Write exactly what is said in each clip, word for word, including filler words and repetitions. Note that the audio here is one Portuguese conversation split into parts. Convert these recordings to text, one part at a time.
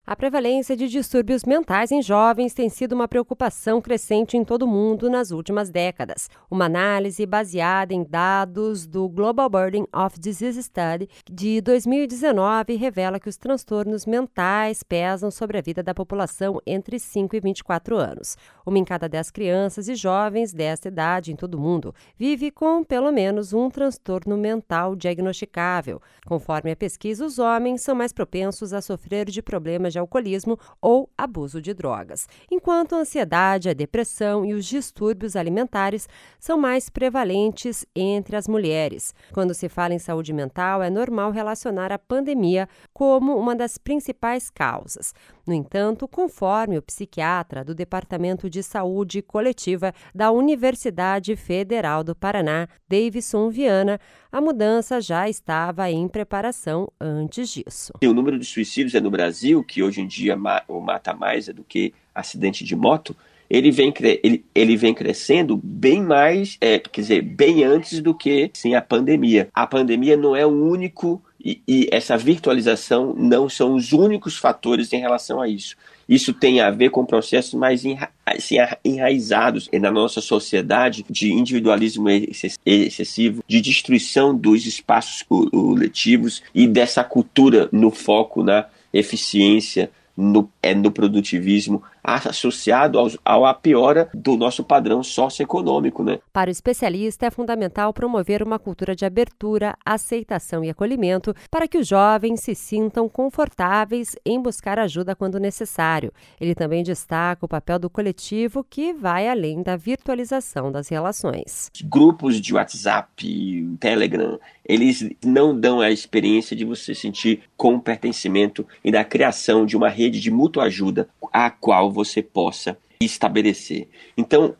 A prevalência de distúrbios mentais em jovens tem sido uma preocupação crescente em todo o mundo nas últimas décadas. Uma análise baseada em dados do Global Burden of Disease Study de dois mil e dezenove revela que os transtornos mentais pesam sobre a vida da população entre cinco e vinte e quatro anos. Uma em cada dez crianças e jovens desta idade em todo o mundo vive com pelo menos um transtorno mental diagnosticável. Conforme a pesquisa, os homens são mais propensos a sofrer de problemas de alcoolismo ou abuso de drogas, enquanto a ansiedade, a depressão e os distúrbios alimentares são mais prevalentes entre as mulheres. Quando se fala em saúde mental, é normal relacionar a pandemia como uma das principais causas. No entanto, conforme o psiquiatra do Departamento de Saúde Coletiva da Universidade Federal do Paraná, Davidson Viana, a mudança já estava em preparação antes disso. O número de suicídios é no Brasil, que hoje em dia mata mais do que acidente de moto, ele vem, ele, ele vem crescendo bem mais, é, quer dizer, bem antes do que sim, a pandemia. A pandemia não é o único, e, e essa virtualização não são os únicos fatores em relação a isso. Isso tem a ver com processos mais enra, assim, enraizados na nossa sociedade de individualismo excessivo, de destruição dos espaços coletivos e dessa cultura no foco na eficiência, no, é, no produtivismo, associado ao, ao a piora do nosso padrão socioeconômico, né? Para o especialista, é fundamental promover uma cultura de abertura, aceitação e acolhimento para que os jovens se sintam confortáveis em buscar ajuda quando necessário. Ele também destaca o papel do coletivo, que vai além da virtualização das relações. Grupos de WhatsApp, Telegram, eles não dão a experiência de você sentir com pertencimento e da criação de uma rede de mútua ajuda, a qual você possa estabelecer. Então,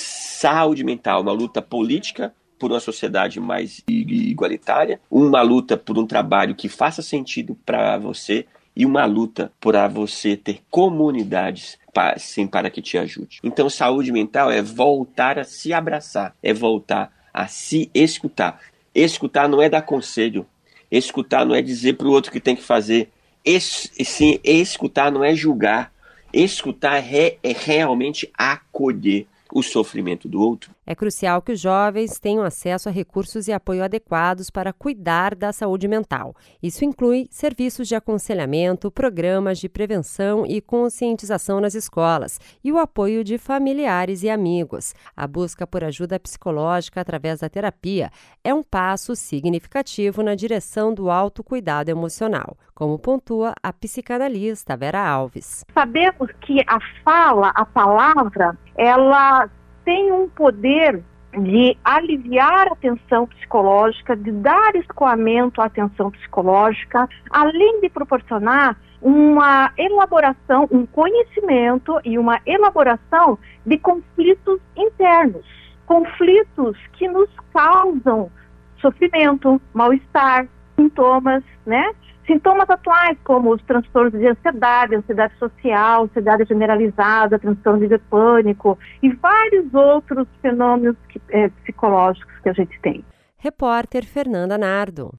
saúde mental, uma luta política por uma sociedade mais igualitária, uma luta por um trabalho que faça sentido para você e uma luta para você ter comunidades para, sim, para que te ajude. Então, saúde mental é voltar a se abraçar, é voltar a se escutar. Escutar não é dar conselho, escutar não é dizer para o outro o que tem que fazer, es, sim, escutar não é julgar, escutar é, é realmente acolher o sofrimento do outro. É crucial que os jovens tenham acesso a recursos e apoio adequados para cuidar da saúde mental. Isso inclui serviços de aconselhamento, programas de prevenção e conscientização nas escolas e o apoio de familiares e amigos. A busca por ajuda psicológica através da terapia é um passo significativo na direção do autocuidado emocional, como pontua a psicanalista Vera Alves. Sabemos que a fala, a palavra, ela tem um poder de aliviar a tensão psicológica, de dar escoamento à tensão psicológica, além de proporcionar uma elaboração, um conhecimento e uma elaboração de conflitos internos. Conflitos que nos causam sofrimento, mal-estar, sintomas, né? Sintomas atuais, como os transtornos de ansiedade, ansiedade social, ansiedade generalizada, transtorno de pânico e vários outros fenômenos que, é, psicológicos que a gente tem. Repórter Fernanda Nardo.